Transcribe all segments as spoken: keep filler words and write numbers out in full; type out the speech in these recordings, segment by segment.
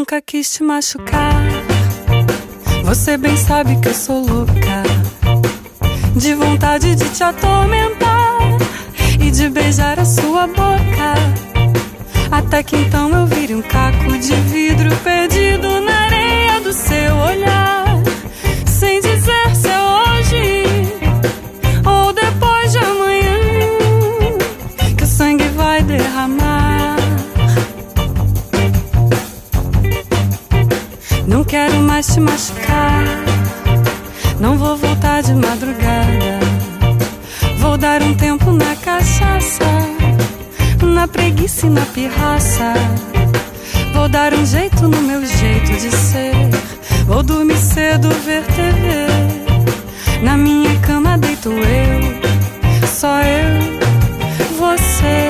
nunca quis te machucar. Você bem sabe que eu sou louca, de vontade de te atormentar e de beijar a sua boca, até que então eu vire um caco de vidro perdido na areia do seu olhar, sem dizer se é hoje ou depois de amanhã que o sangue vai derramar. Não quero mais te machucar, não vou voltar de madrugada. Vou dar um tempo na cachaça, na preguiça e na pirraça. Vou dar um jeito no meu jeito de ser. Vou dormir cedo, ver T V. Na minha cama deito eu, só eu, você.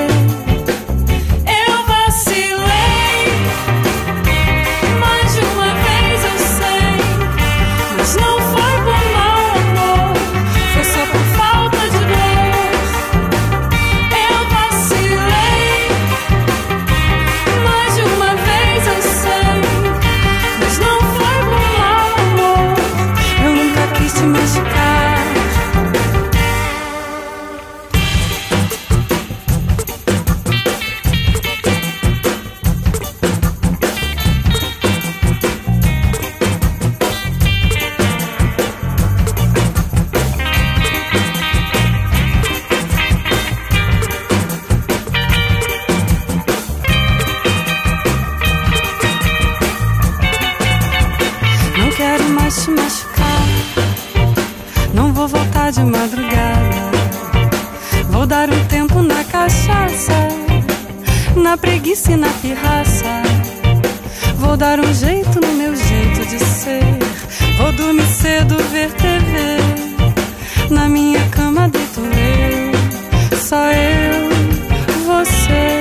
Te machucar, não vou voltar de madrugada. Vou dar um tempo na cachaça, na preguiça e na pirraça. Vou dar um jeito no meu jeito de ser. Vou dormir cedo, ver T V. Na minha cama deito eu, só eu, você.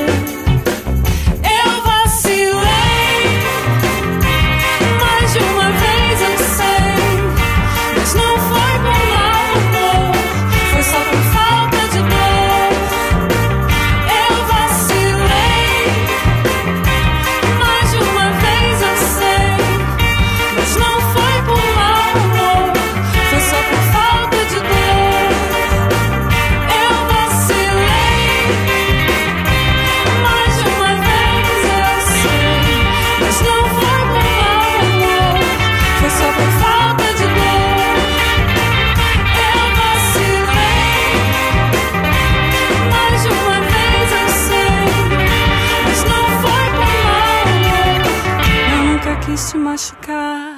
Quis te machucar.